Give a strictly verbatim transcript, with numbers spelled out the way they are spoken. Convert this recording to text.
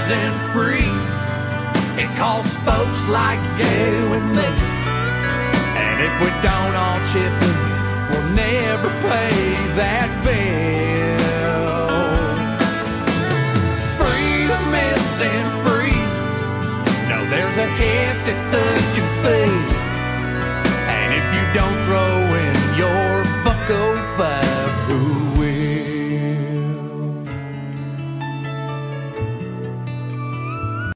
isn't free. It costs folks like you and me. And if we don't all chip in, we'll never pay that bill.